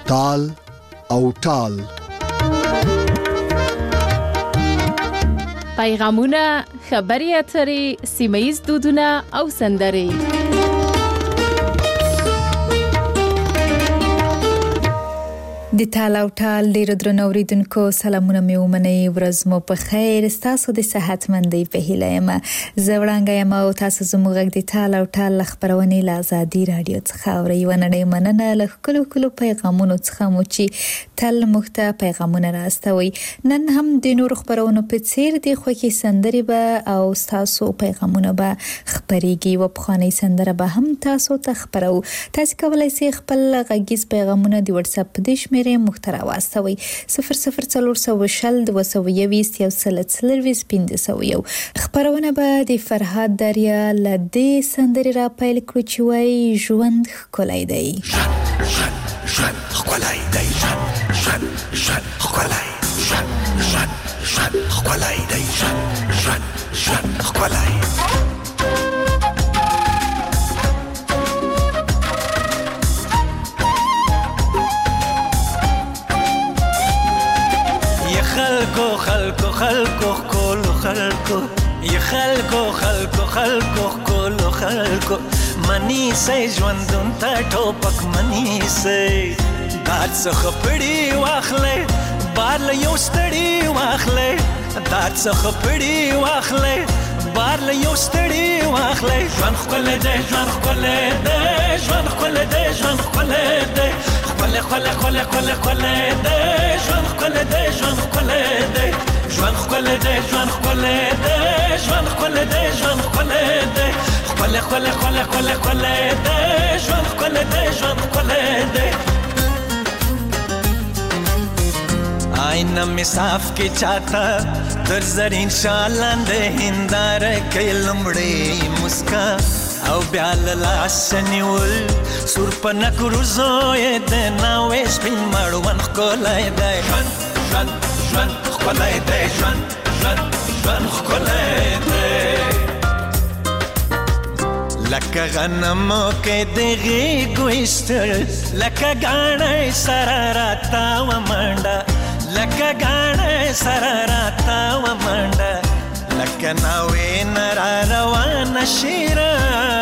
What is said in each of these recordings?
تال او ټال. پیغامونه، خبري اترې، سیمه‌ییز دودونه او سندرې. د تال او ټال ډیرو درنو اوریدونکو سلامونه مې ومنئ. ورځ مو په خیر. ستاسو د صحتمندۍ په هیله یم. زه وړانګه یم او تاسو زموږ غږ د تال او ټال خبرونه له آزادي رادیو څخه اورئ. وننه مننه له کلو پیغامونو څخه مو چې تل مخته پیغامونه راستوي. نن هم د نور خبرونو په څیر د خوږی سندرې به او تاسو پیغامونه به خبريږي. و په خاني سندره به هم تاسو ته خبرو. تاسو کولای شئ خپل غږیز پیغامونه د واتس اپ د شمیرې محتوا واستوي 00420 خبرونه به د فرهاد دریا لدې سندرې را پیل کړو چې وای ژوند ښکلی دی. ژوند ښکلی دی. ژوند ښکلی. ژوند ښکلی دی. ژوند ښکلی. خلکو کولو خلکو ی خلکو کولو خلکو منی سي ژوندون ته ټوپک منی سي دات څخه پړی واخلې بار له یو ستړی واخلې دات څخه پړی واخلې بار له یو ستړی واخلې ژوند خپل دې ژوند خپل دې ژوند خپل دې ژوند خپل دې خپل دې ژوند خپل دې ژوند خپل دې ژوند خپل دې ژوند خپل دې ژوند خپل دې ژوند خپل دې خپل دې ژوند خپل دې ژوند خپل دې آینه می صاف کې چاته در زرین شالاندې هندار کې لمړې مسکا او بیا لاس نیول سور پنک روزوې د ناوې سپین مړوند کولای دی ژوند خپلای دی ژوند خپلای دی لکه غنم کې دغه ګوشتل لکه غاڼې سره راتا و منډه لکه غاڼې سره راتا و منډه لکه ناوې نرا روان شیره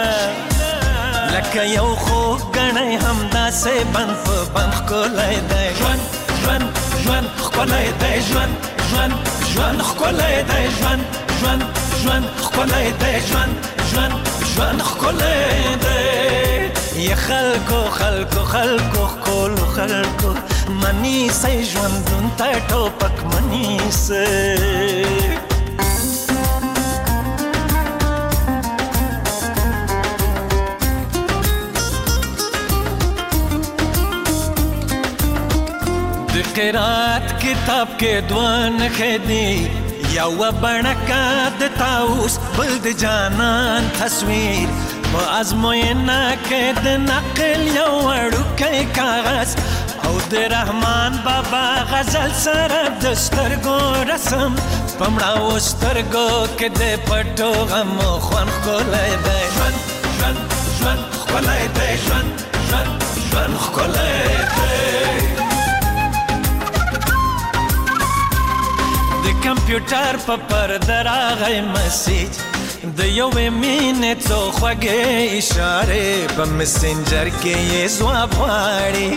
لکه یو خو غاڼې همدا سه بند په بند کولای دی ژوند خپلای دی ژوند خپلای دی ژوند خپلای دی ژوند خپلای دی ی خلکو کولو خلکو منی سي ژوندون ته ټوپک منی سي قرات کتاب کې دوان خدي یو بڼکا د تاوس بل د جانان تصویر په ازموینه کې د نقل یو وړوکی کاغذ او د رحمان بابا غزل سره د سترګو رسم پمړاو سترګو کې د پټو غم خوان ښکلی دی ژوند ښکلی دی ژوند ښکلی دی د کمپیوټر په پرده راغی مسیج د یوې مینې څو خوږې اشارې په مسنجر کې یې ځواب غواړي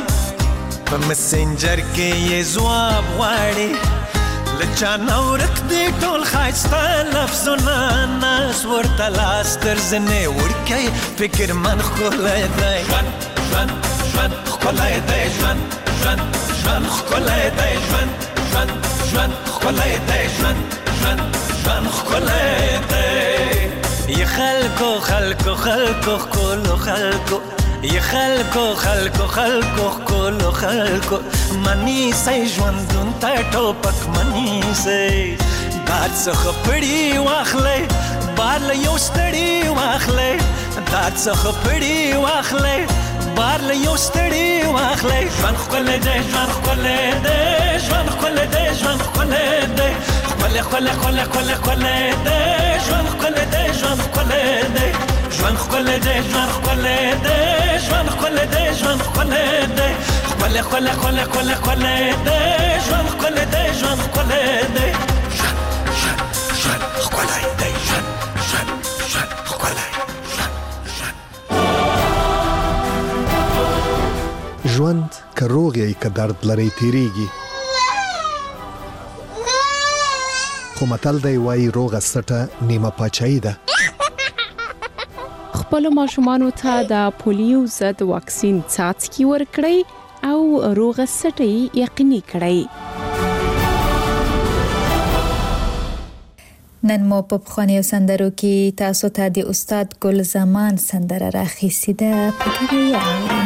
له چا نه ورک دي ټول ښایسته لفظونه ناس ورته لاس تر زنې وړکی فکر من ښکلی دی ژوند ښکلی دی ژوند ښکلی دی ژوند خپلای دی ژوند خپلای دی ی خلکو کولو خلکو ی خلکو کولو خلکو منی سي ژوندون ته ټوپک منی سي دات څخه پړی واخلې بار له یو ستړی واخلې دات څخه پړی واخلې بار له یو ستړی واخلې ژوند خپل دی ژوند خپل دی ژوند خپل دی ژوند خپل دی خپل دی ژوند خپل دی ژوند خپل دی ژوند خپل دی ژوند خپل دی ژوند خپل دی ژوند خپل دی خپل خله خله خله خله خله ده ژوند خله ده ژوند خله ده ژوند خله ده ژوند خله ژوند که روغ یې که درد لري تیریږي، خو متل دی وایي روغه سټه نیمه پاچاهي ده. خپلو ماشومانو ته د پولیو ضد واکسین څاڅکي ورکړئ او روغه سټه یقیني کړئ. نن مو په پخوانیو سندرو کې تاسو ته د استاد ګل زمان سندره راخیستې ده، پکې یې اورئ.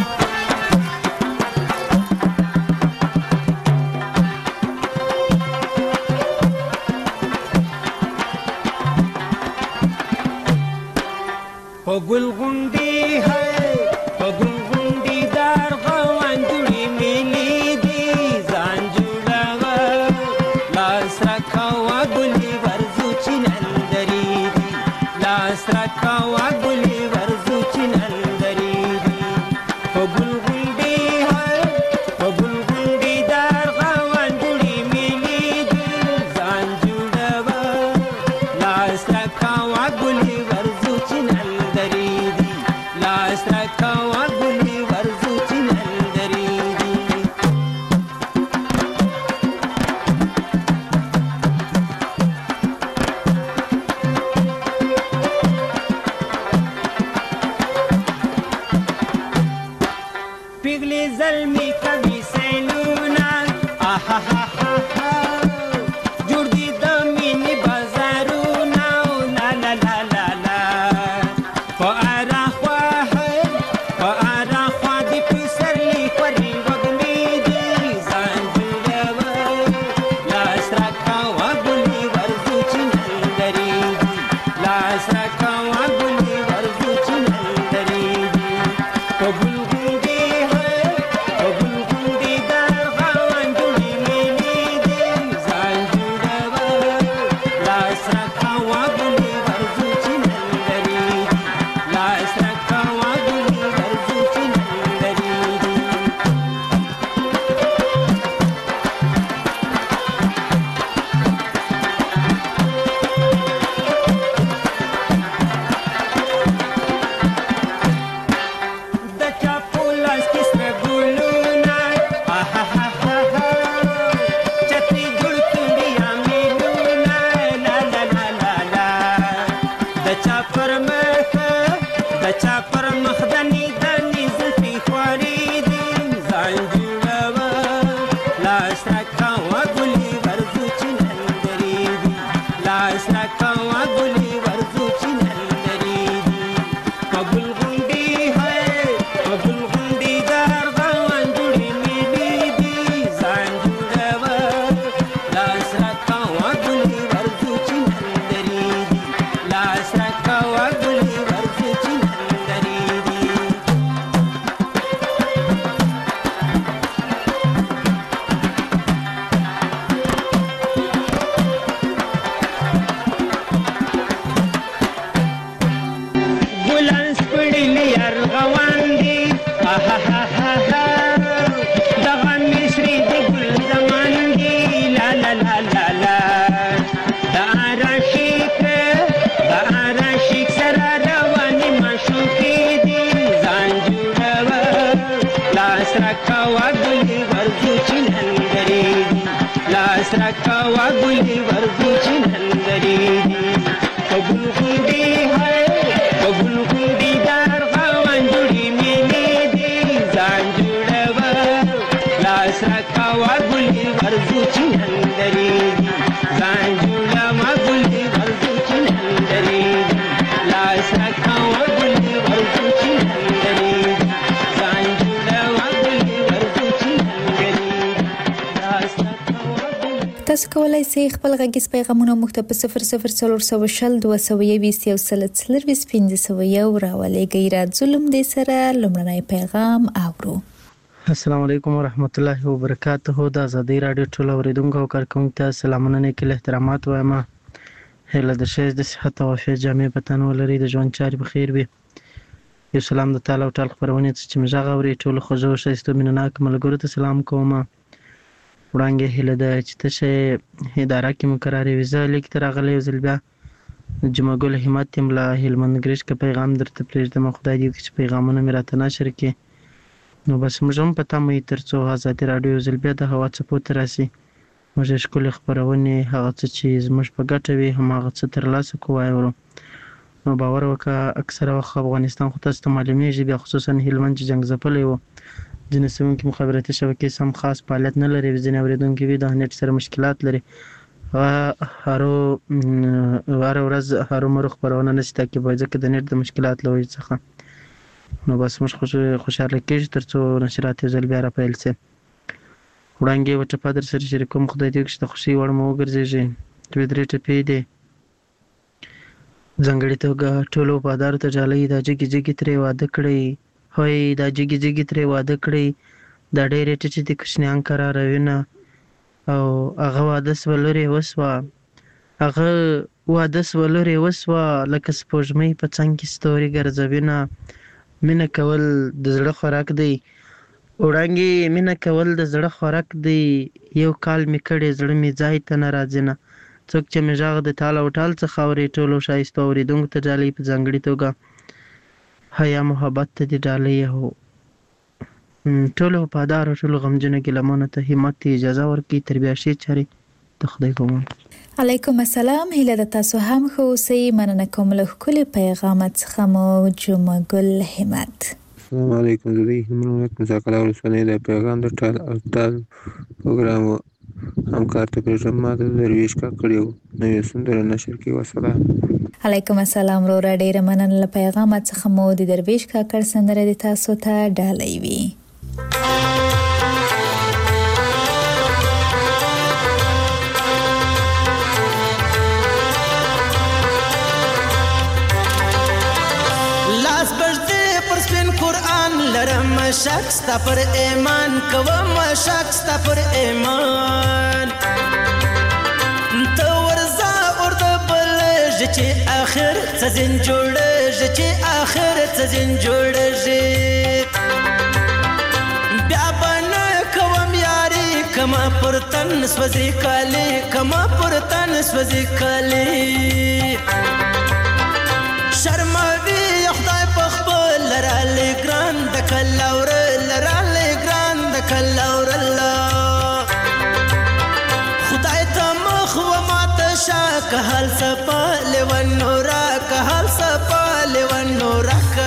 گل غنڈی ہے گل غنڈی دار غوان جوڑی ملی دی زان جوڑا لاس رکھوا گلی ورزو چنندری دی لاس رکھوا گلی ورزو چنندری دی گل غنڈی ہے گل غنڈی دار غوان جوڑی ملی دی زان جوڑا لاس رکھوا گلی ورزو چنندری لاس رکھوا گلی ورزو چنندری پگلی ظلمی کبھی سینونا آہا ہا ہا ہا جوڑ دی دمینی بازارونا لا لا لا لا لا रखवा गुली वर्दी चिनंदरी कबूल गुंडी है कबूल गुंडी दार गवन जुड़ी मिली दी जान जुड़वा लास रखवा गुली वर्दी चिनंदरी जान जुड़वा गुली वर्दी चिनंदरी लास रखवा गुली वर्दी चिनंदरी जान जुड़वा गुली वर्दी चिनंदरी लास تاسو کولای شئ خپل غږیز پیغامونه موږ ته په 0040 220 1500 راولېږئ. راځو لومړی سره لومړنی پیغام اورو. السلام علیکم ورحمت الله وبرکاته. د ازادي رادیو ټول اوریدونکو او کارکونکو ته سلامونه نیکل احترامات وایم. هله د شه د صحت او عافیت جامع پتن ولري، د ژوند چارې بخیر وي. یو سلام د تعالی او ټال خبرونه چې مزه غوړي ټول خوځو شایسته مینناک ملګرو ته سلام کوم. وړاندې هله ده چې تاسو اداره کې مقرره ویزه لیک تر غلې وزل بیا جمعه ګل همت تیم لا هلمند ګریش کا پیغام درته پرېږدم. خدای دې چې پیغامونه مې راته نشر کړي. نو بس موږ هم پته مې تر څو ازادي رادیو وزل بیا د هوا څپو ته راسي موږ ښکلې خبرونه هغه څه چې زموږ په ګټه وي هماغه څه ترلاسه کوو وایو. نو باور وکړه اکثره وخت افغانستان خو تاسو ته معلومیږي بیا خصوصا هلمند چې جنګ ځپلی و ځینې سیمو کې مخابراتي شبکې سم خاص فعالیت نه لري. ځینې اورېدونکي وي د نېټ سره مشکلات لري. هره ورځ هرومرو خپرونه نشي تعقیبولی ځکه د نېټ د مشکلات له وجې څخه. نو بس موږ خوشحاله کېږو تر څو نشرات یو ځل بیا راپیل سي. وړاندې یوه ټپه در سره شریکوم. خدای دې وکړي چې د خوښۍ وړ مو وګرځېږي. دوې درې ټپې دي. ځانګړې توګه ټولو وفادارو ته ډالۍ دا جګې جګې ترې واده کړئ هوی دا جګې جګې ترې واده کړئ دا ډېرې ټیټې دي کوچنیان قراروینه او هغه واده سوه لرې وسوه هغه واده سوه لرې وسوه لکه سپوږمۍ په څنګ کې ستوري ګرځوینه. مینه کول د زړه خوراک دی وړانګې مینه کول د زړه خوراک دی. یو کال مې کړی زړه مې ځای ته نه راځي نه څوک چې مې غږ د ټال او ټال څخه اوري ټولو ښایستو اورېدونکو ته ډالۍ په ځانګړې توګه حیا محبت ته دې ډالۍ هو ټولو وفادارو ټولو غمجنو ګیلمانو ته همت اجازه ورکړي تر بیا ښې چارې د خدای په امان. علیکم السلام. هیله د تاسو هم ښه اوسئ. مننه کوم له ښکلي پیغامه څخه مو جمعه ګل همت. السلام علیکم. زه د هلمند ولایت مزاکله ولسوالۍ د پیغام د ټال او ټال پروګرام همکار ته پرېږدم. ما د درویش کاکړ یو نوې سندره نشر کړې. وسلام. علیکم السلام وروره. ډېره مننه له پیغامه څخه مو د درویش کاکړ سندره د تاسو ته ډالۍ وي. لاس بجدې پر سپین قرآن لرم شک ستا پر ایمان کوم شک ستا پر ایمان ته ورځه اور د بلژ چې آخر څه ځین جوړژ چې آخر څه ځین جوړژ بیا به نه کوم یاري کما پر تن سوځي کالي کما پر تن سوځي کالي شرموي خدای په خپل لرالی ګران د کلاور لرالی ګران د کلاور الله خدای ته مخ و ماته شا که حال سپا لیون نورا که حال سپا لیون نورا که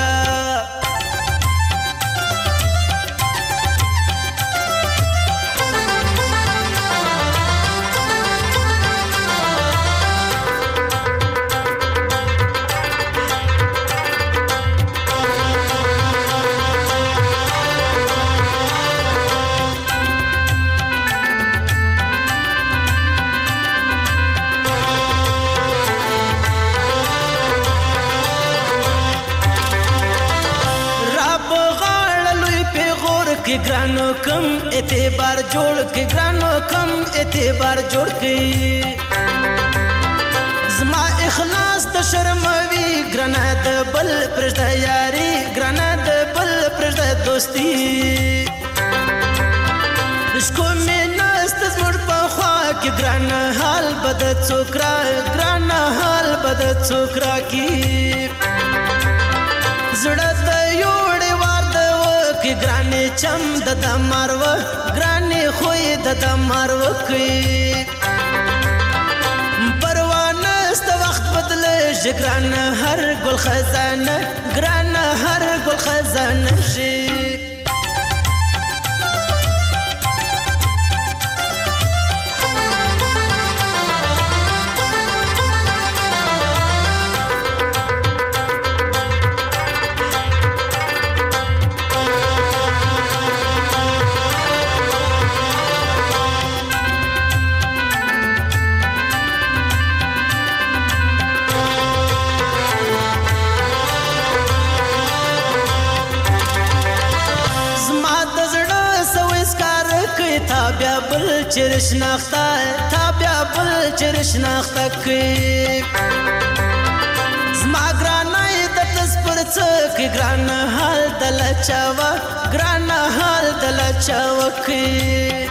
کې ګرانو کم اعتبار جوړ کې ګرانو کم اعتبار جوړ کې زما اخلاص ته شرموي ګرانه د بل پرځه یاري ګرانه د بل پرځه دوستي اسکو مې نست زموږ په خوا کې ګرانه حال بد څوکرا ګرانه حال بد څوکرا کې زړه د یوړې وار د کې ګرانې چم د مارو ګرانې خوې د مارو کې پروانه ست وخت بدله ګرانه هر ګل خزانه ګرانه هر ګل خزانه شي چرش ناخته تابیا بل چرش ناخته کی زما ګرانای د تسپر څه کې ګران حال دل چاوا ګران حال دل چاوا کې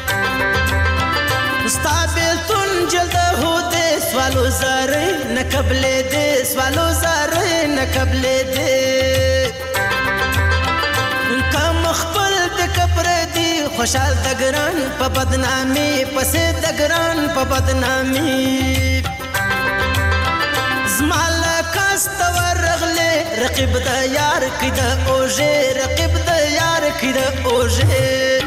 مستقبل تون جلد هو دې سوالو زره نه قبل دې سوالو زره نه قبل دې کم خپل د کبر دی خوشحال دګران په بدنامي پسې دګران په بدنامي زمال کاست ورغله رقیب د یار کده اوجه رقیب د یار کده اوجه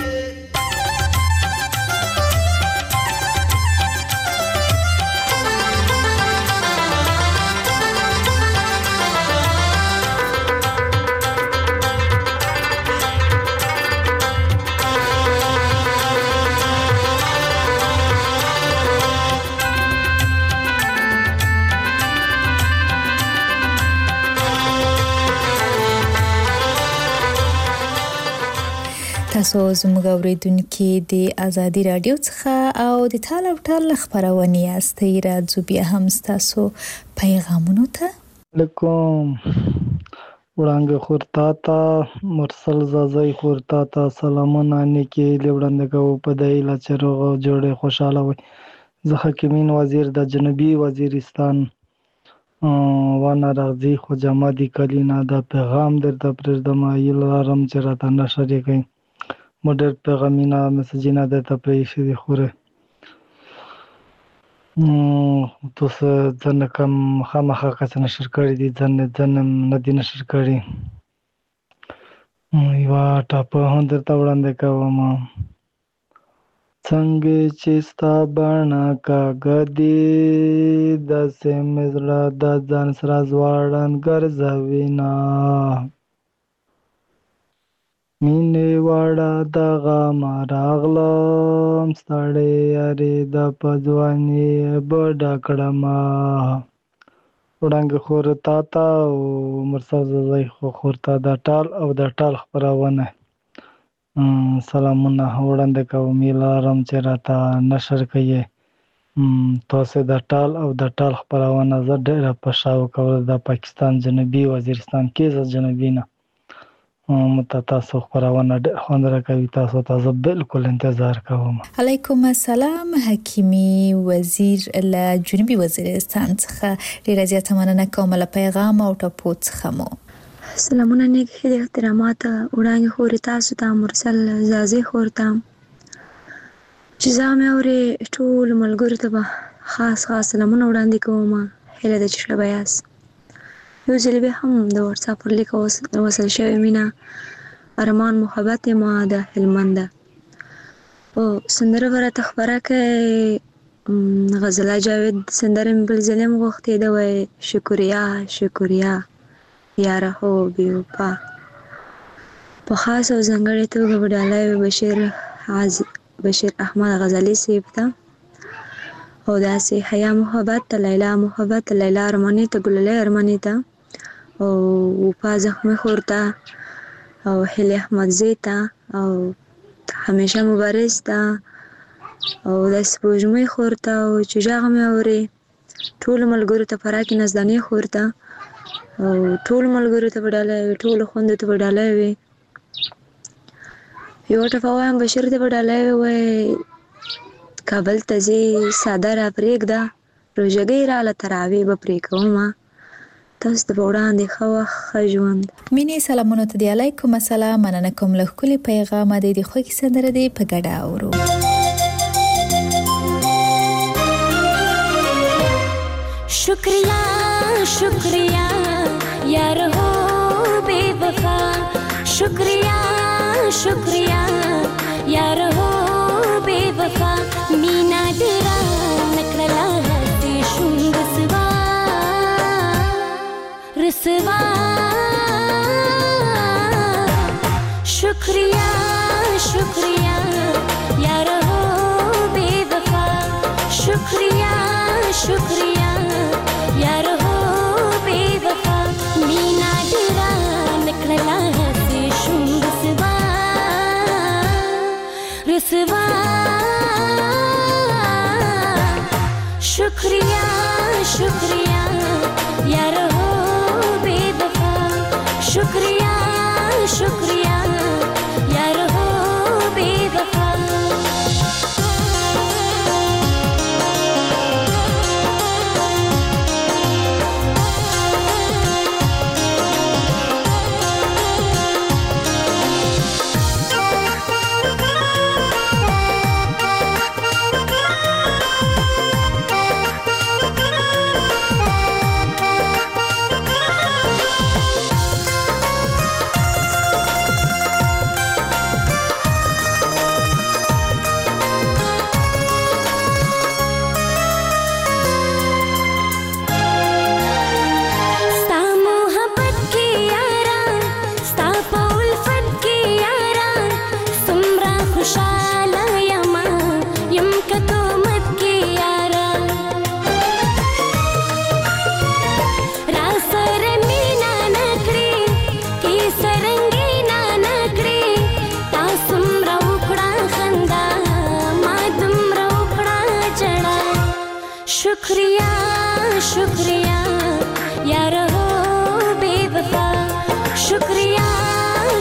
تاسو زموږ اوریدونکو د ازادي رادیو څخه او د ټال او ټال خبرونه یاستئ راځو بیا هم تاسو پیغامونو ته علیکم وړاندې خورتا تا مرسل زازای خورتا تا سلامونه نیکی لوړاندې کو په دای لا چرغ جوړه خوشاله وي زه حکیمین وزیر د جنوبي وزیرستان وانا راځي خو جمع دي کلینا دا پیغام درته پرېږدم ایلارم چې راته نشر کوي مډر پیغامینا میسجینا درته پرېښي دي خوره تاسو ځنه کوم خامخا کس نشر کړی دي ځنه نه دي نشر کړی یو ټاپه هم درته وړاندې کوم څنګه چې ستا باڼه کاږه دي داسې مې زړه د ځان سره ځواړن ګرځوینه مینې واړه دغه ما راغلم ستړی یارې د په ځواني بډه کړمه وړانګې خور تا ته او مرسل زازی خور ته د ټال او د ټال خپرونه سلامونه وړاندې کوم لارم چې راته نشر کوي تاسو د ټال او د ټال خپرونه زه ډېره په شاو کول د پاکستان جنوبي وزیرستان کې ز جنوبي نه تاسو خبرونه خوند راکوي تاسو ته بالکل انتظار کوم علیکم السلام حکیمی وزیر له جنوبي وزیرستان څخه ډیره زیاته مننه کوم له پیغام او ټاپو څخه مو سلامونه نیک احترامات وړاندې خور تاسو ته مرسل زازي خورته چې زامه اوري ټول ملګرو ته خاص سلامونه وړاندې کوم هله د چشله بیاس یو ځل به هم د واتس اپ پر لیک وصل شوی مینا ارمان محبت ما د هلمند او سندره ورته خبره کوي غزل جاوید سندره بل ظلم غوښتي دا وای شکریا یاره هو بیوپا په خاص او ځانګړې توګه وډالای بشیر احمد غزالی صاحب ته او داسې حیا محبت لیلا ارمانی ته ګلله ارمانی ته او وفا زخمی خورته او هلی احمد زیتا او همیشه مبارز ته او داسې بوجمې خورته او چې جاغ مې اوري ټول ملګرو ته فراکي نزدانې خورته او ټول ملګرو ته وډالای ټول خوند ته وډالای وي یو ټفاوام بشیر ته وډالای وي کابل ته زی ساده را پرېږده روژګۍ راله تراوی به پرې کومه تاسو ته وړاندې ښه ژوند مینې سلامونه ته دی علیکم السلام مننه کوم له ښکلي پیغام دی د خوږې سندره دی په ګډه اورو شکریہ یار ہو بے وفا شکریہ یار ہو بے وفا مینا ډیرا نکړلا هدي شوم رسوا شکریہ یار ہو بے وفا شکریہ یار ہو بے وفا مینا ډیرا نکړلا هدي شوم رسوا شکریہ یار ہو بے وفا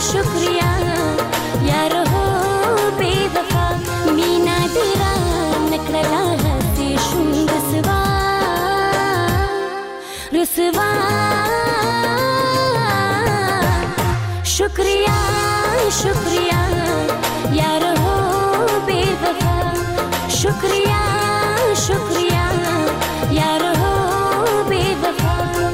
शुक्रिया यार हो बेवफा मीना तेरा नकड़ला हंसी शुम रसवा रसवा शुक्रिया शुक्रिया यार हो बेवफा शुक्रिया शुक्रिया यार हो बेवफा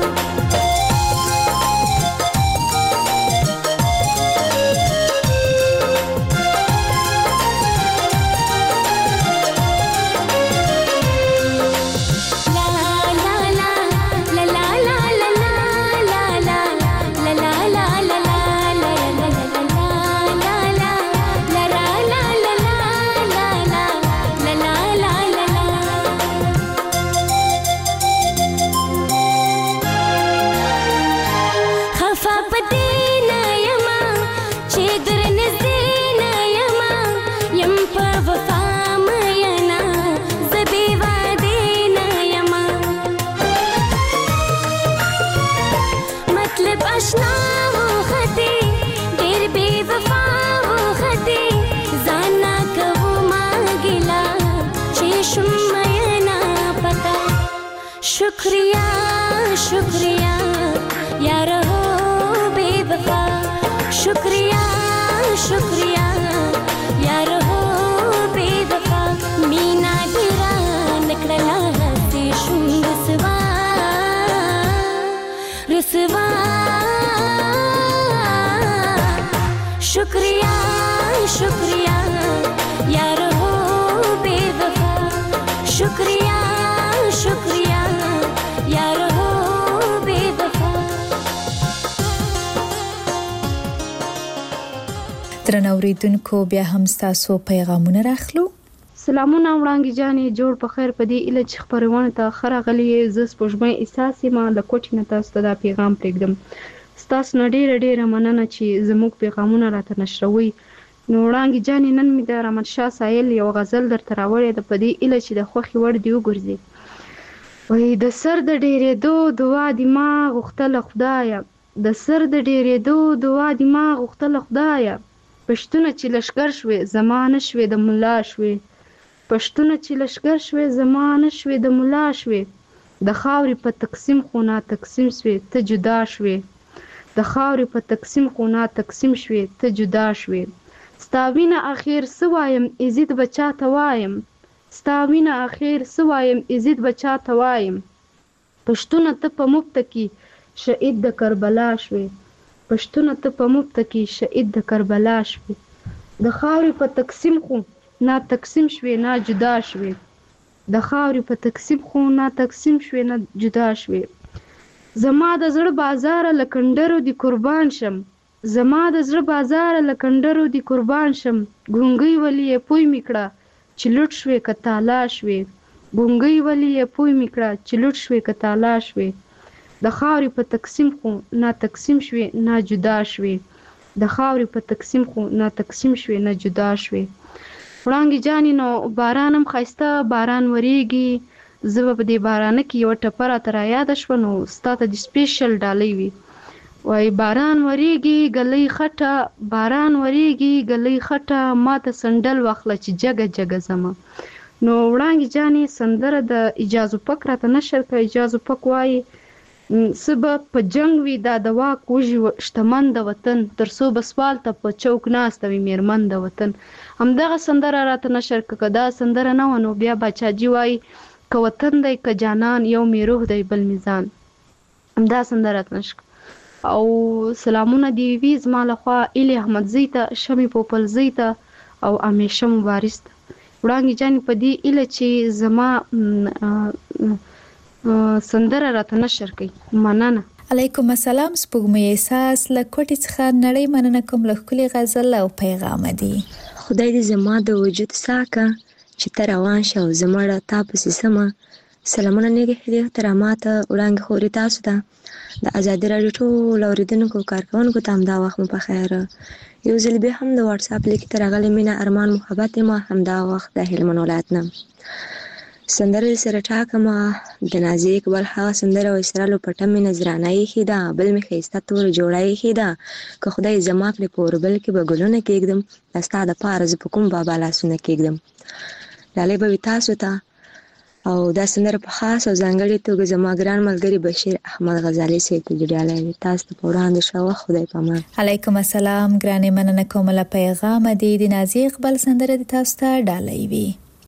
शुक्रिया शुक्रिया यार हो बेवफा शुक्रिया शुक्रिया यार हो बेवफा मीना तेरा नकड़ला हंसी शुम रसवा रसवा शुक्रिया शुक्रिया यार हो बेवफा शुक्रिया शुक्रिया यार हो बेवफा درنو اوریدونکو بیا هم ستاسو پیغامونه راخلو. سلامونه وړاندې جانې جوړ په خیر په دې اله چې خبرونه ته خره غلي ز سپوږمۍ احساسې ما د کوټې نه تاسو ته دا پیغام پرېږدم. ستاسو نه ډېره مننه چې زموږ پیغامونه راته نشروي. نو وړاندې جانې نن مې د رحمت شاه سایل یو غزل درته راوړی د په دې اله چې د خوښې وړ دی وګرځي. وای د سر د ډېرېدو دعا دې ما غوښتله خدایه د سر د ډېرېدو دعا دې ما غوښتله خدایه پښتونه چې لشکر شوې زما نه شوې د ملا شوې پښتونه چې لشکر شوې زما نه شوې د ملا شوې د خاورې په تقسیم خو نا تقسیم شوې ته جدا شوې د خاورې په تقسیم خو نا تقسیم شوې ته جدا شوې ستا وینه اخر څه وایم عزت به چاته وایم ستا وینه اخر څه وایم عزت به چاته وایم پښتونه ته په مفته کې شهید د کربلا شوې پښتونه ته په مفته کې شهید د کربلا شوې د خاورې په تقسیم خو نا تقسیم شوې نا جدا شوې د خاورې په تقسیم خو نا تقسیم شوې نا جدا شوې زما د زړه بازار لکندرو دی قربان شم زما د زړه بازار لکندرو دی قربان شم ګونګي ولی پوی میکړه چې لټ شوې کتالا شوې ګونګي ولی پوی میکړه چې لټ شوې کتالا شوې د خاورې په تقسیم خو نا تقسیم شوې نا جدا شوې د خاورې په تقسیم خو نا تقسیم شوې نا جدا شوې وړانګې جانې نو باران هم ښایسته باران وریږي زه به په دې بارانه کې یوه ټپه راته رایاده شوه نو ستا ته د سپیشل ډالۍ وي وای باران وریږي ګلۍ خټه باران وریږي ګلۍ خټه ما ته سندل واخله چې جګه جګه ځمه نو وړانګې جانې سندره د اجازو پک راته نشر کړه اجازو پک وایي څه به په جنګ وي دا د واک وږي شتمن د وطن تر څو به سوال ته په چوک ناسته وي میرمن د وطن همدغه سندره راته نشر کړه دا سندره نه وه نو بیا باچاجي وایي که وطن دی که جانان یو می روح دی بل میزان همدا سندره راته نشر او سلامونه دی وي زما لخوا ایلي احمدزۍ ته شمې پوپلزۍ ته او امیشه مبارز ته وړانګې جانې په دې ایله چې زما سندره راته نشر کوي مننه علیکم السلام سپوږمۍ احساس له کوټې څخه نړۍ مننه کوم له ښکلي غزل او پیغام دی خدای دې زما د وجود ساکه چې ته روان شه او زما تا پسې سمه سلامونه نیک احترامات وړاندې خوري تاسو ته د ازادي راډیو ټول اوریدونکو کارکونکو ته همدا وخت مو په خیر یو ځل بیا هم د واتس اپ لیک ته راغلی مینه ارمان محبت ما همدا وخت د هلمند ولایت نه سندره سره ټاکمه د نازي اقبال هغه سندره وایي سرالو پټه مې نظرانه ایښې ده بل مې ښایسته توره جوړه ایښې ده که خدای زما کړې په اوربل کې به ګلونه کېږدم دا ستا دپاره زه په کوم بابا لاسونه کېږدم. ډالۍ به وي تاسو ته او دا سندره په خاص او ځانګړې توګه زما ګران ملګري بشیر احمد غزالي صاحب ته ډالۍ وي. تاسو ته په وړاندې شوه. خدای پامان. علیکم السلام ګرانې مننه کوم له پیغام دی د نازي اقبال سندره د تاسو ته ډالۍ وي.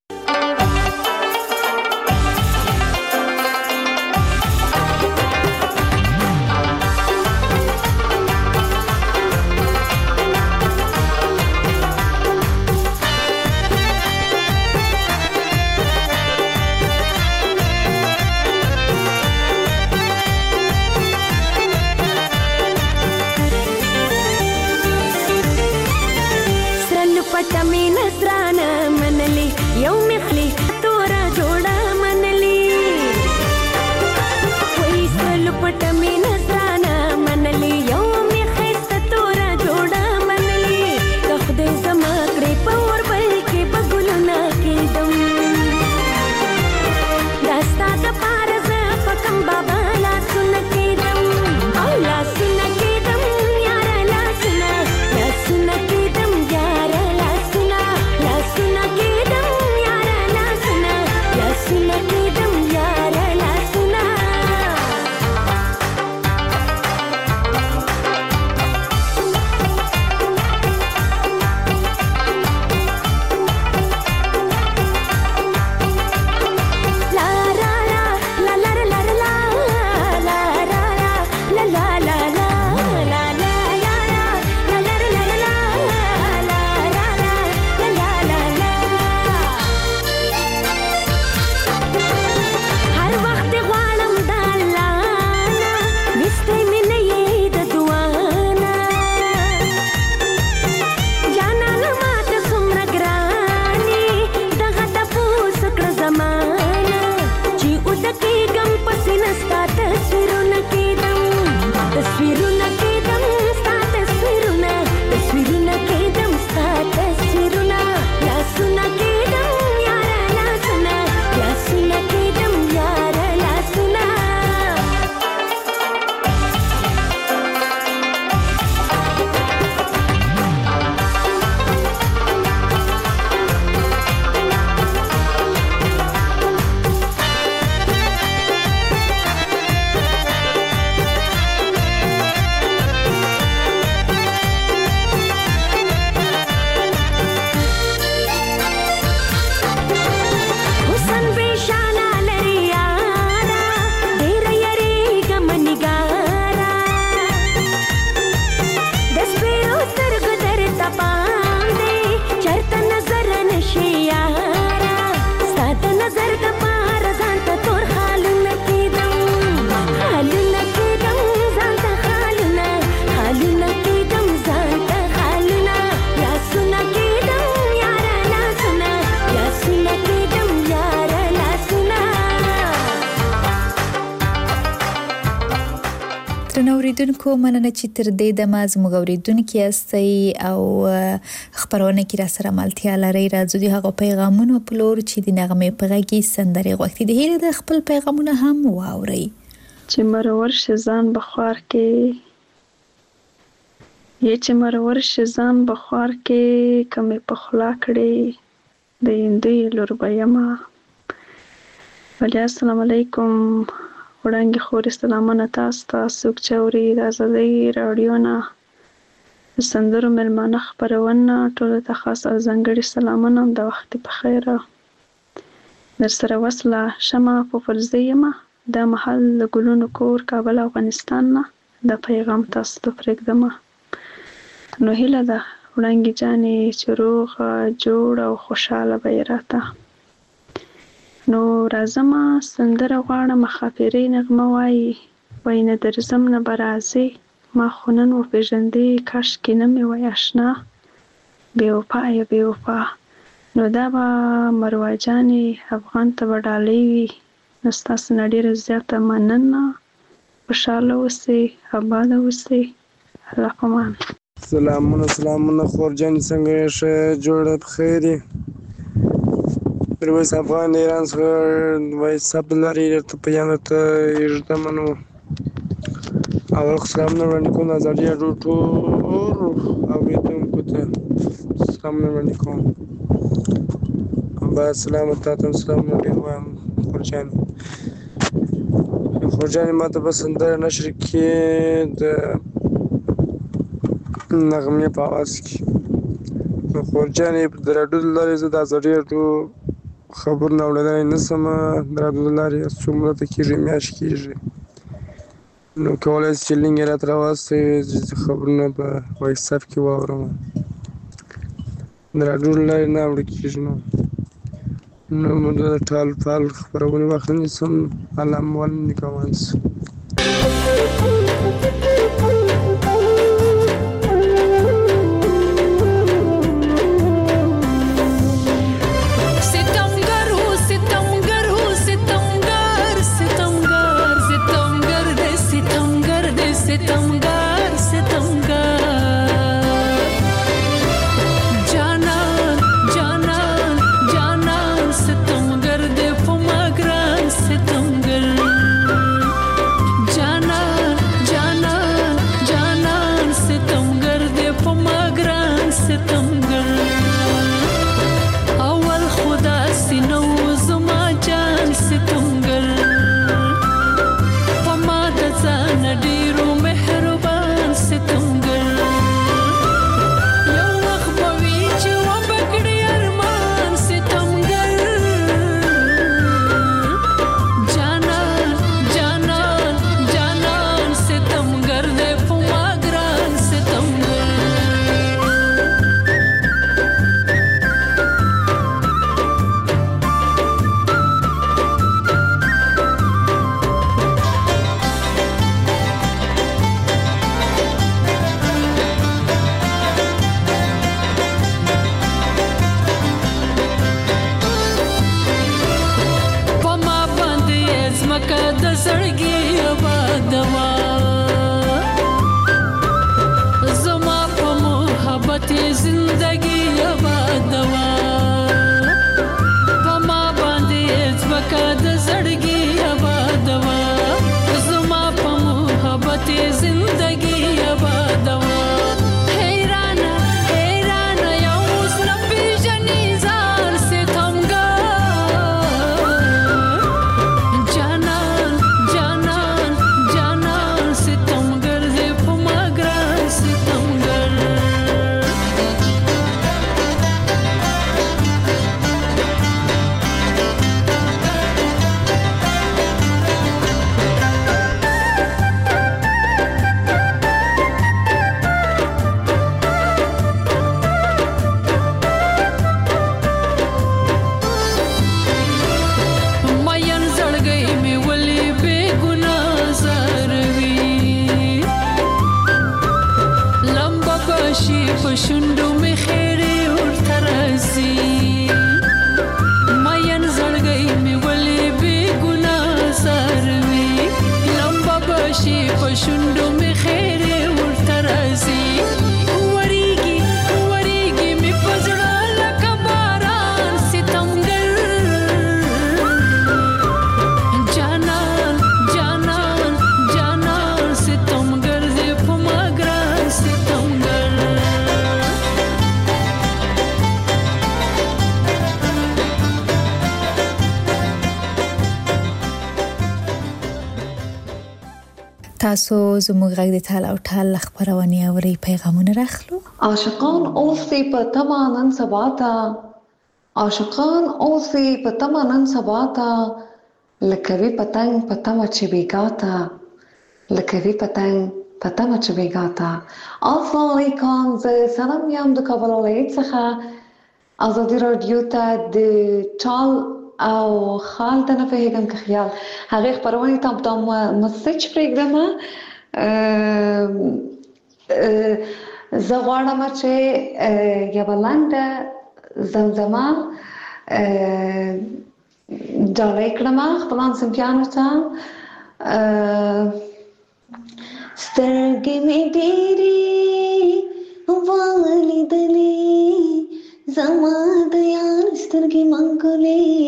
اوریدونکو مننه چې تر دې د ما زموږ اوریدونکو یاستئ او خبرونه کې را سره ملتیا لري. راځو د هغه پیغامونو په لور چې د نغمې په غږی سندري غوښتي د هیله د خپل پیغامونه هم واوري. چې مرور شزان بخار کې چې مرور شزان بخار کې کمې په خلا کړې د اندوی لور بیما. ولی السلام علیکم وړاندې خوري سلامونه تاسو ته څوک چې اوري د ازادۍ راډیو نه سندرو ملمانه خبرونه ټولو ته خاص او ځانګړي سلامونه د وخت په خیر در سره وصله شمه په فرضیه د محل ګلونو کور کابل افغانستان نه د پیغام تاسو ته پرېږدم. نو هیله ده وړاندې جانې چې روغ جوړ او خوشاله به راته. نو راځم سندره غواړم خافري نغمه وای نه درځم نه برازي ما خونن و پیژندې کاش کې نه مې وای آشنا بے وفا یا بے وفا. نو دا به مروه جانې افغان ته به ډالۍ وي. نو ستاسو نه ډېره زیاته مننه. خوشحاله اوسئ اباده اوسئ. الله پامان. سلامونه خور جانې څنګه یې ښه جوړه بخیر یې. د میرویس افغان ایران څخه وایي صاحب لري درته په یانه ته یږده منو اول سلامونه وړاندې کوم د ازادي راډیو ټول اورېدونکو ته سلامونه وړاندې کوم باید سلام تاته هم سلامونه ډېر وایم خورجانې خورجانې ما ته به سندره نشر کړي د نغمې په اواز کې نو خورجانې د راډیو له لارې زه د ازادي راډیو خبرونه اورېدلی نه شم د راډیو له لارې څو موده کېږي میاشت کېږي نو کولی شې چې لینک یې راته راواستوې چې خبرونه په وایساپ کې واورم د راډیو له لارې نه اورېدل کېږي نو د ټال پال خپرونې وخت نه نیسم الله مول نکوان شو تاسو زموږ غږ د ټال او ټال خبرونه اوري پیغامونه راخلو عاشقان اوسې په تما نن سبا ته عاشقان اوسې په تما نن سبا ته لکوي پتنګ په تما چې بیګاتا لکوي پتنګ په تما چې بیګاتا السلام علیکم زه سلام یم د کابل ولایت څخه ازادي رادیو ته د ټال او خال ته نه فهمم که خیال هغه خبرونه ته په مسج پروګرام زه غواړم چې یو لاندې زمزمه ډالۍ کړم خپل سمپیانو ته سترګې مې ډېرې ولیدلې زما د یار سترګې منګولې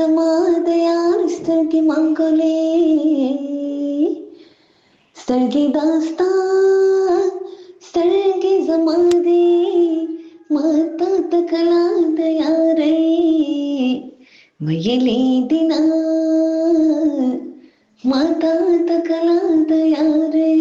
زما د یار سترګې منګولې سترګې داستا سترګې زما دې ماته تکلا د یارې ویلې دینا ماته تکلا د یارې.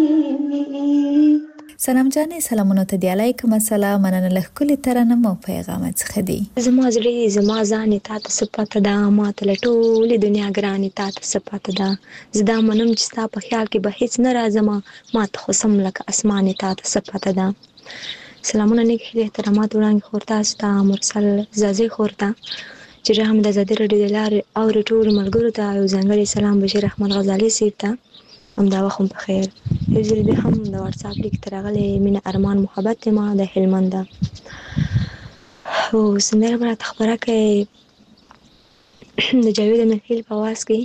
سلام جانې سلامونه ته دی علیکم السلام مننه له کلی ترنم او پیغام څخه دی. زما زړه زما ځان ته صفات ده ما ته ټول دنیا ګرانې ته صفات ده زدا منم چې تا په خیال کې به هیڅ نه راځم ما ته خو سم لکه اسمان ته صفات ده. سلامونه نیک هیله احترامات وړاندې خورتا ستا مرسل زازي خورتا چې رحم د زادي رډي دلار او ټول ملګرو ته یو ځانګړي سلام بشیر احمد غزالي سیتا هم دا وخت په خیر. یو ځل به هم د واتس اپ لیک ترغله مینه ارمان محبت ما د هلمند او سندره برا خبره کوي د جاوید محفل په واس کې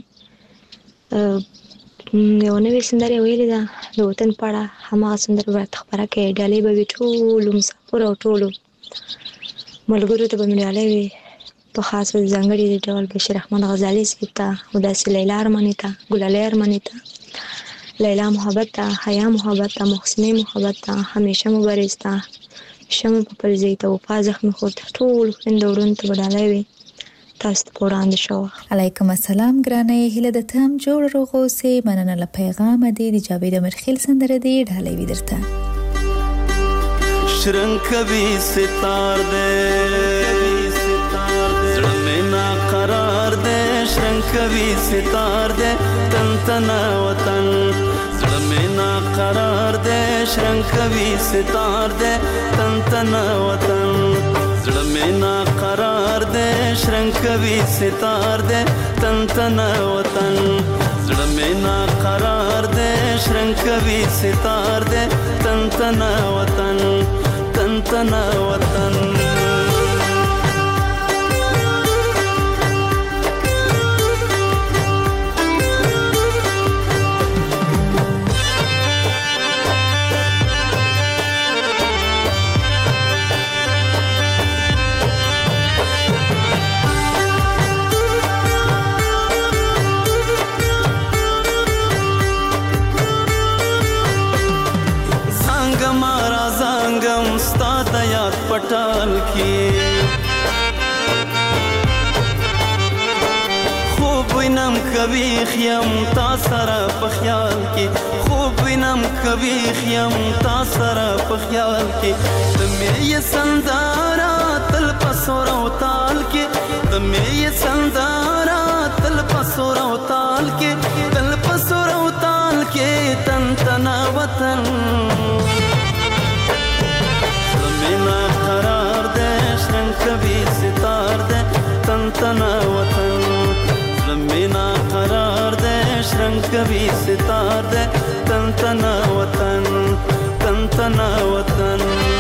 یو نوې سندره ویلې ده د وطن پاړه همغه سندره برا خبره کوي ډالې به ټول مسافر او ټول ملګرو ته به مړاله وي په خاص ځانګړي ډول بشیر احمد غزالي سیتا او داسې لیلا ارمانیتا ګلاله ارمانیتا لیلا محبت تا حیا محبت تا محسنه محبت تا همیشه مبارزتا شمع په پرځي ته وفا زخم خورت ټول خوندورون ته بدلای وي تاسو په وړاندې شو. علیکم السلام ګرانه هله د تم جوړ روغو سه مننه له پیغام دی د جاوید مرخیل سندره دی ډالې وی درته شرنګ کوي ستار دې زړه مې نا قرار دې شرنګ کوي ستار دې تن تن وطن زړه مې نا قرار دې شرنګ کوي ستار دې تن تن وطن زړه مې نا قرار دې شرنګ کوي ستار دې تن تن وطن زړه مې نا قرار دې شرنګ کوي ستار دې تن تن وطن تن تن وطن पटाल की خوب وینم کبھی خیم تا سره په خیال کې خوب وینم کبھی خیم تا سره په خیال کې تمه یې سندارا تل پسور او تال کې تمه یې سندارا تل پسور او تال کې تل پسور او تال کې تن تن وطن مینا قرار دے شرنگ کبھی ستار دے تن تن وطن مینا قرار دے شرنگ کبھی ستار دے تن تن وطن تن تن وطن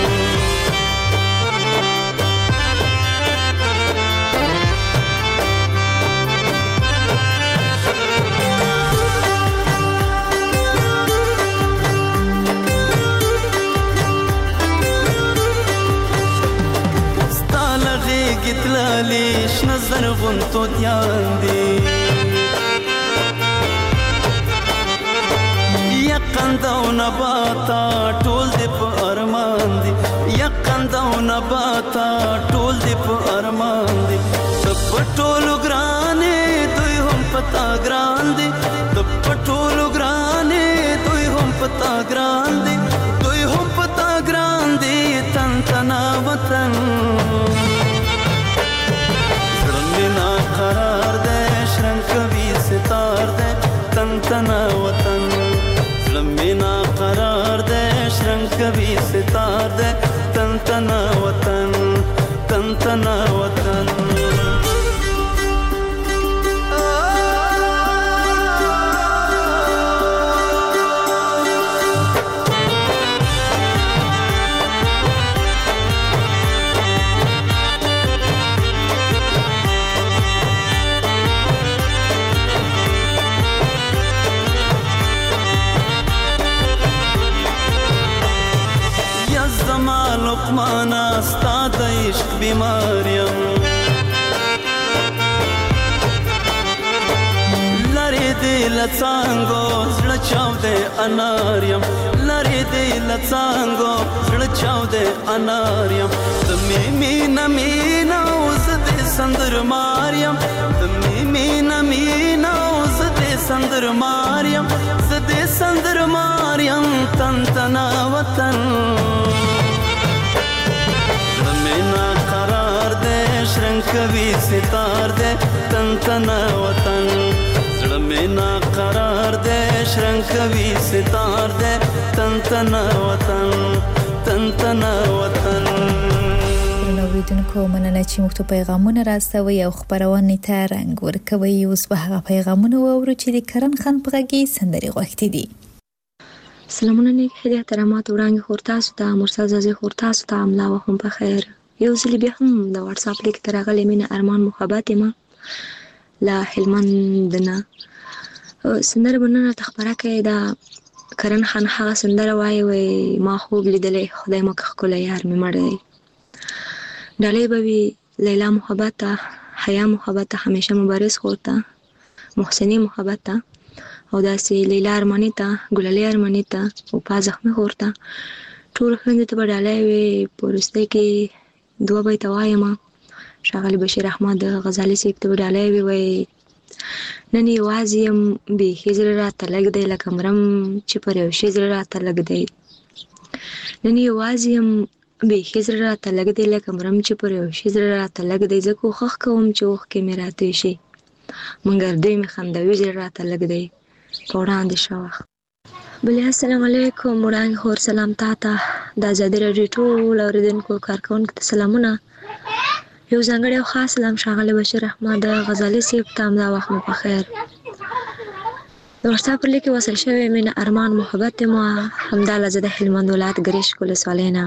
گتلالی شنظر غنتو دیان دی یقند او نباتا ټول دی په ارمان دی یقند او نباتا ټول دی په ارمان دی پټولو ګرانې دوی هم پتا ګران دی پټولو ګرانې دوی هم پتا ګران دی دوی هم پتا ګران دی تن تنا وطن مینا قرار دے شرنگ کبھی ستار دے تن تن وطن مینا قرار دے شرنگ کبھی ستار دے تن تن وطن تن تن وطن لقمانا ستا د عشق بیماریم لڅانګو زړه چاو دې اناریم لری دې لڅانګو زړه چاو دې اناریم د مینا مینا اوس دې سندر ماریم د مینا مینا اوس دې سندر ماریم زدې سندر ماریم تن تنا وطن زمینا قرار دے شرنکوی ستار دے تن تنا وطن زمینا قرار دے شرنکوی ستار دے تن تنا وطن تن تنا وطن. اوریدونکو مننه چې موږ ته پیغامونه راستوي او خبرونه ته رنګ ورکوي. اوس به هغه پیغامونه واورو چې د کرن خان په غږی سندري غوښتي دي. سلامونه نیک هدیه احترامات وړاندې خور تاسو ته مرسل زازي خور تاسو ته املا وهم په خیر. یو ځل بیا هم د واتس اپ لیک تر غلې مینه ارمان محبت ما لا هلمندنا سندره بننه تخبره کې دا کرن خان هغه سندره وای ما خوب لیدلې خدای مکه کوله یار می مړ دی ډالۍ بوي لیلا محبت حیا محبت همیشه مبارز خورتا محسنی محبت او داسې لیلا ارمانی ته ګلالي ارمانی ته او پازخمه خورتا ټول خويندې ته ډالۍ وي پرسته کې دوه بیت وایم شاغلی بشیر احمد غزالی سیب ته ډالۍ وي نن یوازې به هجر را تلګ دی لکه مرم چې پر یو شی زړه را تلګ دی نن یوازې به هجر را تلګ دی لکه مرم چې پر یو شی زړه را تلګ دی زکه خوخ کوم چې وخ کې مې راته شي مونږ دې مې خندوي زړه را تلګ دی وړاندې شوخ بلې السلام علیکم وړاندې خور سلام تاته د آزادۍ راډیو ټول اوریدونکو کارکونکو ته سلامونه یو ځانګړی او خاص سلام شاغلی بشیر احمد غزالی سیب ته امدا وخت مو په خیر د واتساپ پر لیک وصل شوی مینه ارمان محبت ما همدا لزه د هلمند ولایت ګریش کول سوالینا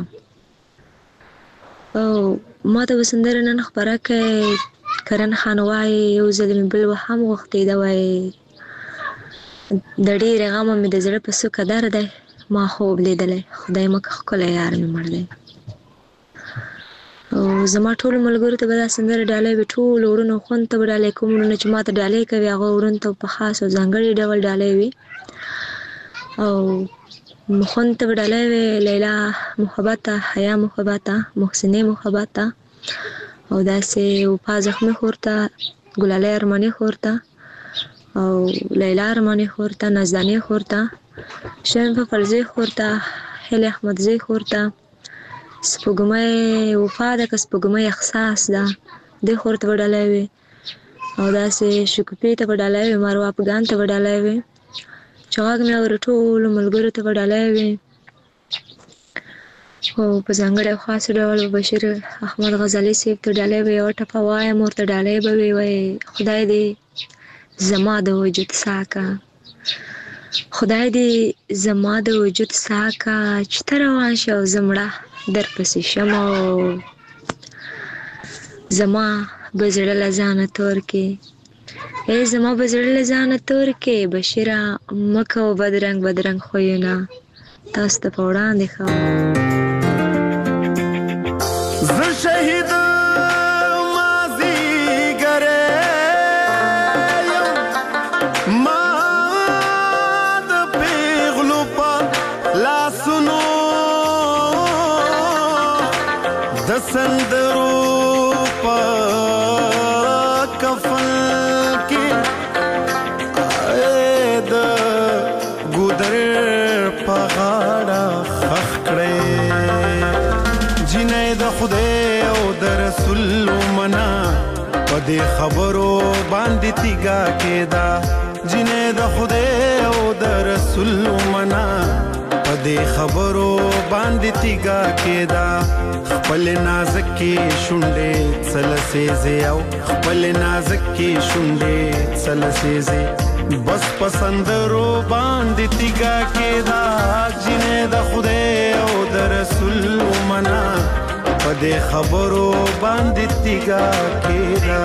او ما ته وسندره نن خبره کې کرن خان وای یو ځل بل وهم وخت دی وای د ډېر غم مې د زړه په سکه در دی ما خوب لیدلې خدای مکه کوله یار مې مړ دی او زما ټول ملګرو ته به دا سندره ډالۍ به ټول ورونو خوند ته به ډالۍ کوم ورونه چې ما ته ډالۍ کوي هغه ورونو ته په خاص او ځانګړي ډول ډالۍ وي او خوند ته به ډالۍ وي لیلا محبت حیا محبت محسنی محبت او داسې وپا زخمي خورته ګلالۍ ارماني خورته او لیلا ارماني خورته نازداني خورته شین په فرزي خورته هل احمدزي خورته سپوږمۍ وفا ده که سپوږمۍ احساس ده د خورته وډالای وي او داسې شکوپی ته وډالای وي ماروا پګان ته وډالای وي چاغ مې ور ټول ملګرو ته وډالای وي او په ځانګړي خاص ډول بشیر احمد غزالی سیب ته وډالای وي او ټپه وای مورته وډالای به وي خدای دې زما د وجود ساکا خدای دې زما د وجود ساکا چې تر روان شو زمړه در پسې شمه زما بزړه لزانه تور کې ای زما بزړه لزانه تور کې بشیره مکه او بدرنګ بدرنګ خوینه تاسو ته وړاندې خو زه شهید مازی ګره ما د پیغلو په لاسونو د سندرو په کفن کې د ګودر په غاړه خخ کړې جنې د خدای او د رسول منا په دې خبرو باندې تیګه کېدا جنې د خدای او د رسول منا په دې خبرو باندې تیګه کېدا خپل نازکې شونډې څلسېزې او خپل نازکې شونډې څلسېزې بس پسندرو باندې تیګه کېدا جنې د خدای او د رسول منا په دې خبرو باندې تیګه کېدا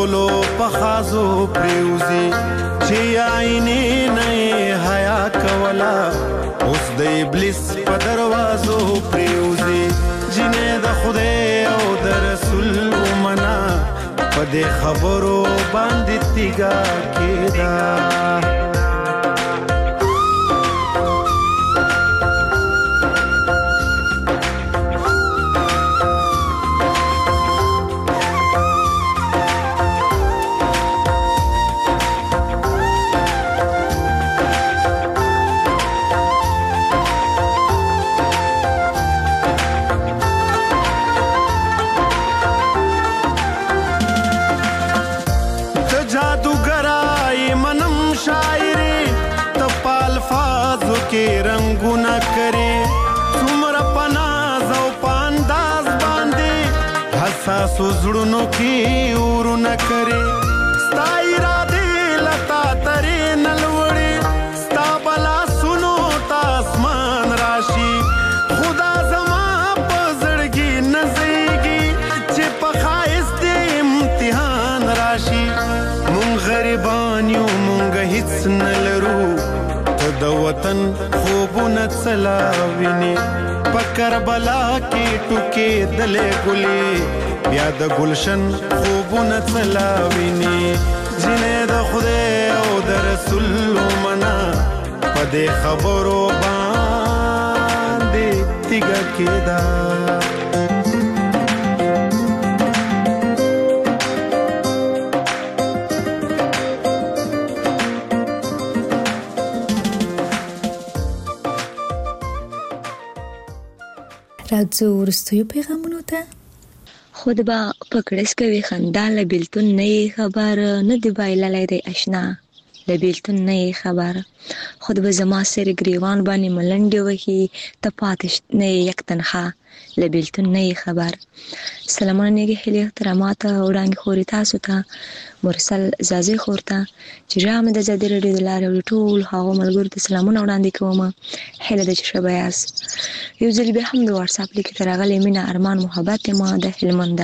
ټولو په خازو پریوزي چې عینې نه حیا کولا اوس د ابلیس په دروازو پریوزي جنې د خدای او د رسول ومنا په دې خبرو باندې تیګا کېدا کې رنگونه کرے څومره پناز او پانداز باندې حساس زړونو کې ورونه کرے ستا اراده لتا ترې نلوړې ستا بلا سنو تا اسمان راشي خدا زما په زړګي نزيږي چې په خایست امتحان راشي مونږ غریبان یو مونږ هیڅ نلرو د وطن خوبونه څلاویني په کربلا کې ټوکې دلې ګلې بیا د گلشن خوبونه څلاویني جنې د خدای او د رسول ومنا په دې خبرو باندې تیګه کېدا راځو وروستیو پیغامونو ته. خود با پکړس کوي خندا له بیلتون نه خبر نه دی بایللای دی آشنا له بیلتون نه خبر خود به زما سر گریوان باندې ملنډي وهي ته پاتش نه یک تنها له بیلتون نه خبر سلامونه نیګه هلي احترامات وړاندې خوري تاسو ته مرسل زازي خورته چې رام د زدي رډي د لارې ټول هغه ملګرو ته سلامونه وړاندې کوم هله د شبياس یو ځل به هم د واتس اپ لیک ترغلې مینا ارمان محبت ما د هلمنده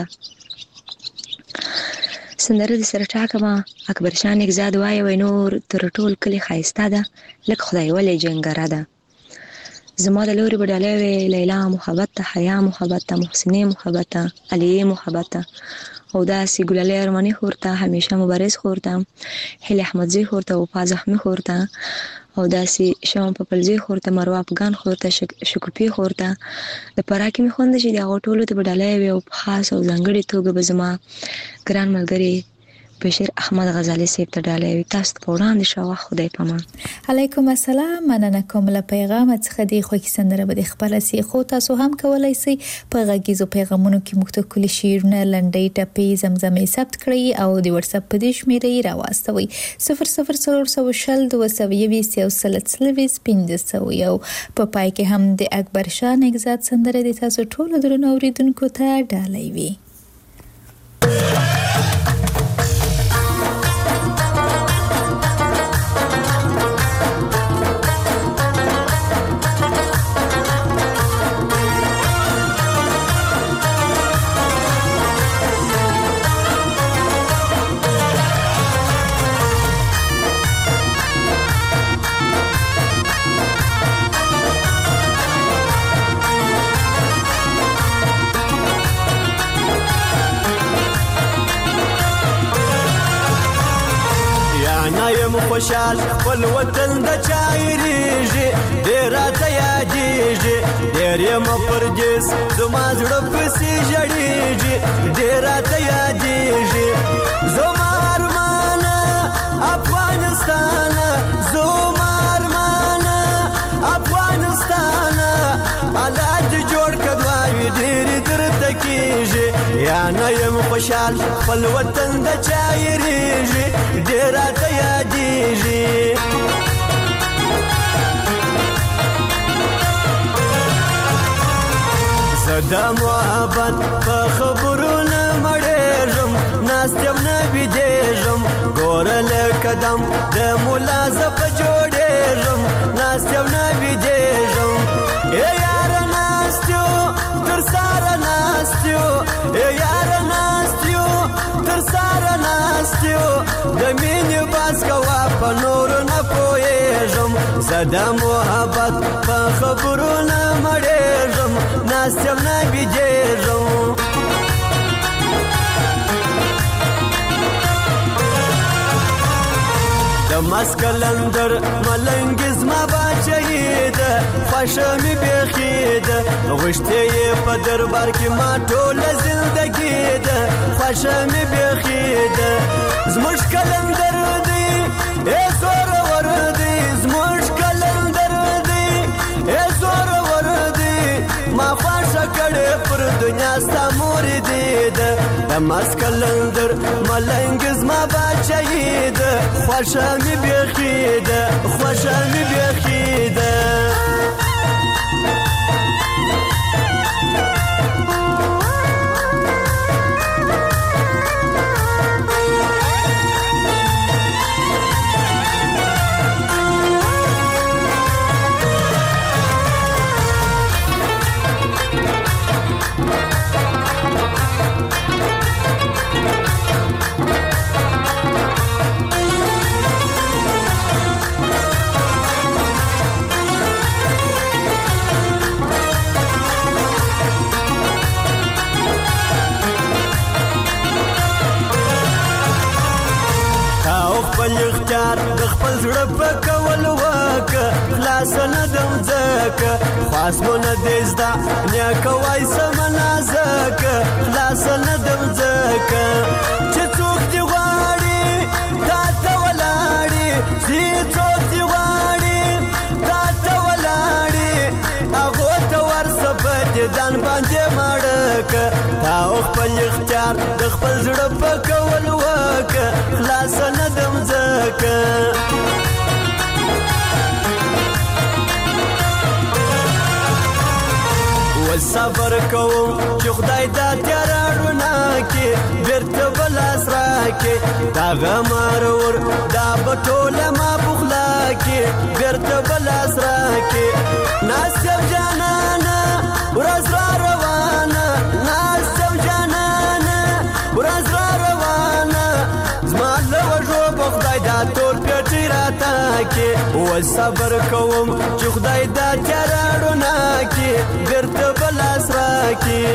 سندره د سره ټاکما اکبر شان اگزاد وای نور تر ټول کلی خایسته ده لکه خدای ولې جنګره ده زما د لوري بداله وی لیلا محبت ته حیا محبت ته محسنه محبت ته علی محبت او دا سی ګلالي ارمانی خورته همیشه مبارز خورته هلی احمدزی خورته او پازحمی خورته او دا سی شوم په پلزی خورته مروه افغان خورته شکوپی خورته د پراکی می خوند شي د غټولو ته بداله وی او خاص او ځنګړي توګه به زما ګران ملګری بشیر احمد غزالی سیب ته ډالې تاسو په وړاندې شو خدای پامان علیکم السلام مننه کوم له پیغام څخه دی خو کی سندره به خپل سي خو تاسو هم کولای شئ په غږیزو پیغامونو کې مختکل شیرونه لنډۍ ټپې زمزمې ثبت کړئ او د واتس اپ په دې شمیرې راوستوي 00402020 یو په پای کې هم د اکبر شان اگزاد سندره د تاسو ټول درنو اوریدونکو ته ډالۍ وي خوشال خپل وطن د چایریږي ډیر ته یادېږي ډیر یم پردیس زما زړه پسې جړېږي ډیر ته یادېږي زما ارمان افغانستان زما ارمان افغانستان حالات جوړ کډوي ډیر درته کېږي یا نه یم خوشال خپل وطن د چایریږي ډیر ته یادېږي زدا محبت په خبرونه مړېږم ناستم نه بيدېږم ګورل قدم د مولا زپ جوړېږم ناستم نه بيدېږم ای یار ناستو تر سره ناستو ای یار ناستو تر سره په نور نه پوهېږم زه د محبت په خبرو نه مړېږم ناست یم نه بېدېږم د مسکلندر ملنګ زما باچهي ده خوښه مې بیخي ده غوښتې یې په دربار کې ما ټوله زندګي ده خوښه مې بیخي ده زموږ کلندر دی ای زورور دی زموږ کلندر دی ای زورور دی ما خوښه کړې پر دنیا ستا مورې دی ده د مسکلندر ملنګ زما باچهي ده خوښه مې بیخي ده خوښه مې بیخي ده د خپل زړه په کول وکه خلاصه نه دم ځکه خواست مو نه دی زده نیکه وای سمه نازکه خلاصه نه دم ځکه چې څوک دې غواړي تا ته ولاړي چې څوک دې غواړي تا ته ولاړي هغو ته ورسه په دیدن باندې مړکه تا او خپل اختیار د خپل زړه په کول وکه خلاصه نه دم ځکه صبر کوم چې خدای دا تیاره رڼا کې بېرته به لاس راکړي دا غم ارور دا به ټوله ما پخلا کې بېرته به لاس راکړي ناست یم جانانه ورځ را روانه ناست یم جانانه ورځ را روانه زما له وږو به خدای دا تور پیټۍ راته صبر کوم چې خدای دا تیاره رڼا کې بېرته به لاس راکړي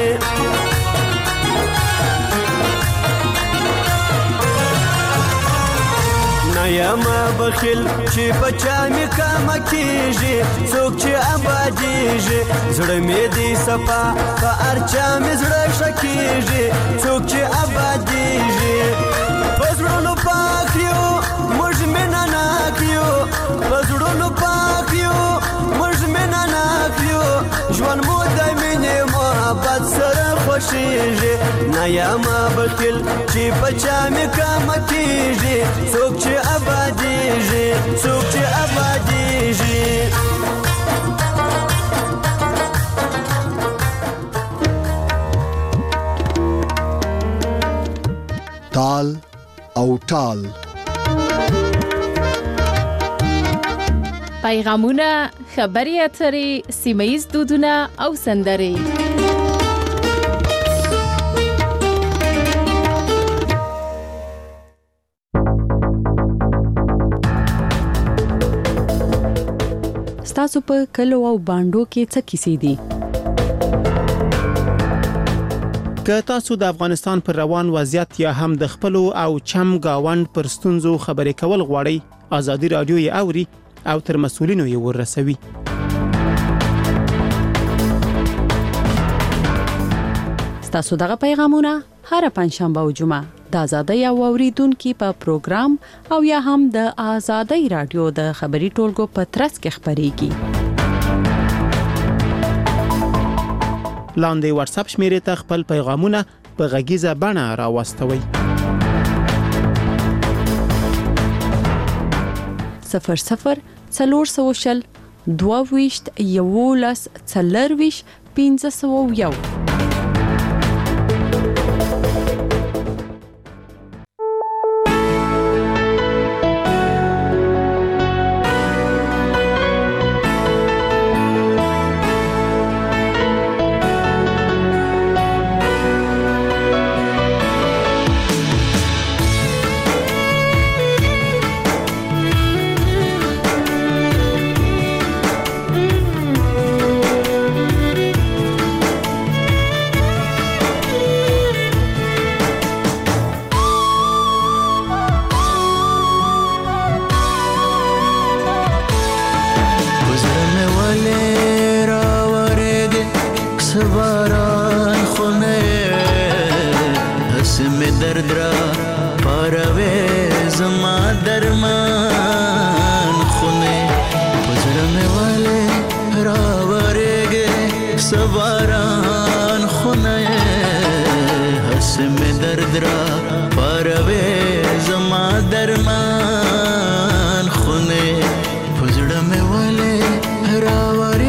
نه یم بخیل چې په چا مې کمه کېږي څوک چې ابادېږي زړه مې دی صفا په هر چا مې زړه ښه کېږي څوک چې ابادېږي په زړونو پاک یو موږ مینه ناک یو په زړونو پاک یو موږ مینه ناک یو ژوند مو د مینې محبت سره خوښېږي نه یم بخیل چې په چا مې کمه کېږي څوک چې ابادېږي څوک چې ابادېږي تال او ټال پیغامونه خبري اترې سیمه‌ییز دودونه او سندرې ستاسو په کلو او باندو کې څه کیسې دي که تاسو د افغانستان پر روان وضعیت یا هم د خپل او چم گاوند پر ستونزو خبرې کول غواړئ ازادي رادیو یې اوري او تر مسؤلینو یې ورسوي ستاسو دغه پیغامونه هر پنځشنبه او جمعه د آزادۍ او اوریدونکو په پروګرام او یا هم د آزادۍ رادیو د خبري ټولګو په ترڅ کې خبريږي لاندې واتس اپ شمیرې ته خپل پیغامونه په غږیزه بڼه راوستوئ 00 400 22 11 40 501 درد را پاروي زما درمان خونه پزړه مې والے راورېږي سباران خونه هس مې درد را پاروي زما درمان خونه پزړه مې والے راورېږي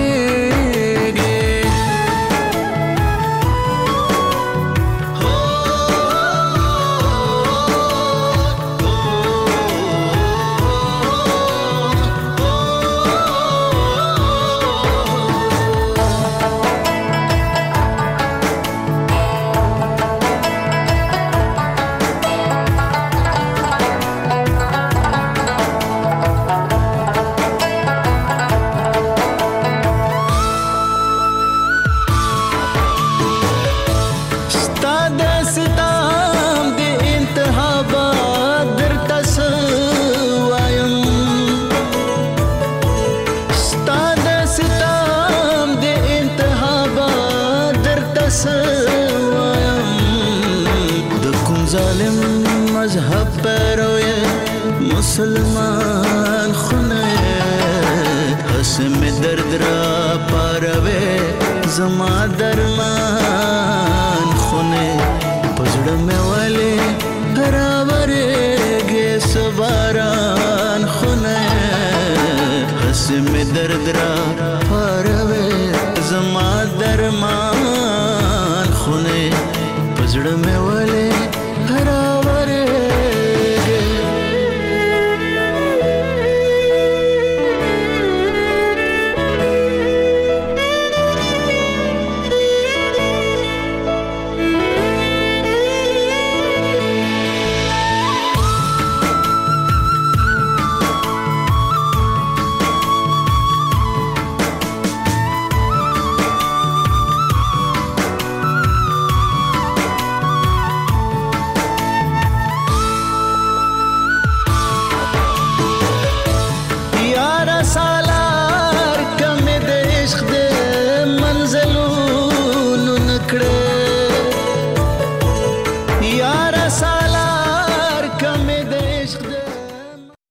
مسلمان خونه هس میں درد را پاروے زما درمان خونه پزړه مې والے راورېږي سباران خونه هس میں درد را پاروے زما درمان